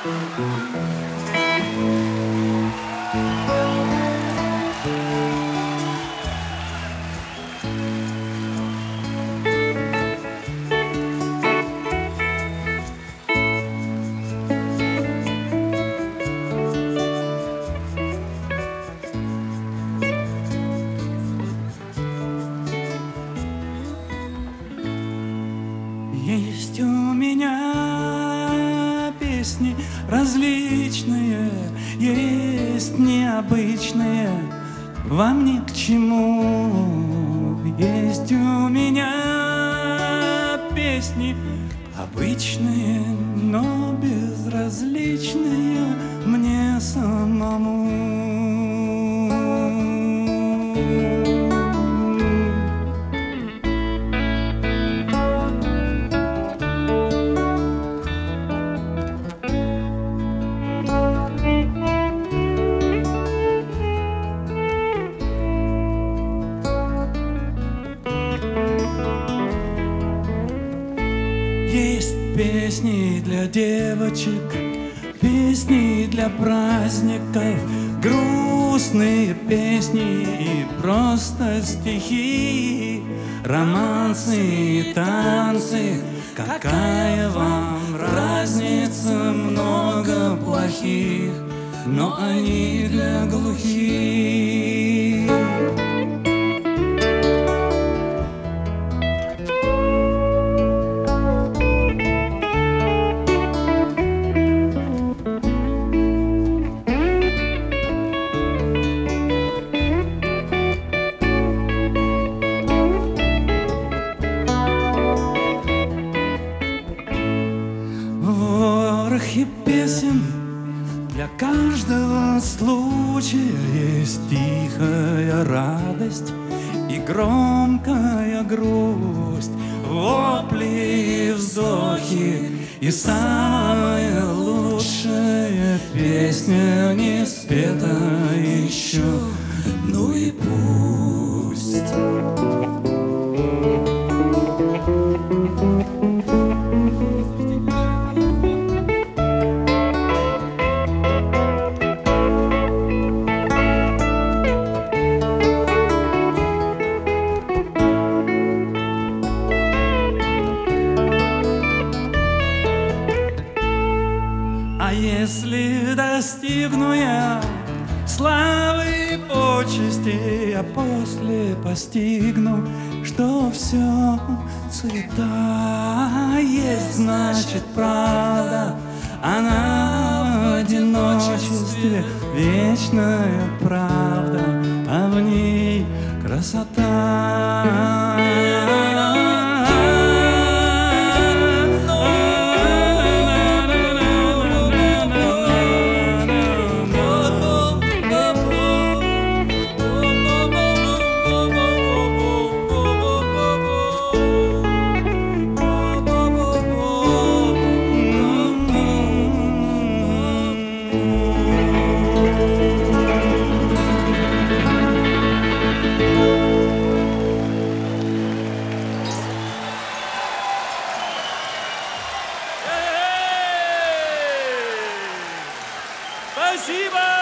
Есть у меня песни различные, есть необычные, вам ни к чему. Есть у меня песни обычные, но безразличные мне самому. Есть песни для девочек, песни для праздников, грустные песни и просто стихи, романсные танцы. Какая вам разница, много плохих, но они для глухих. И песен для каждого случая есть тихая радость и громкая грусть, вопли и вздохи, и самая лучшая песня не спета еще, ну и пусть. А если достигну я славы и почести, а после постигну, что все суета есть, значит правда, она в одиночестве вечная правда, а в ней красота. Спасибо!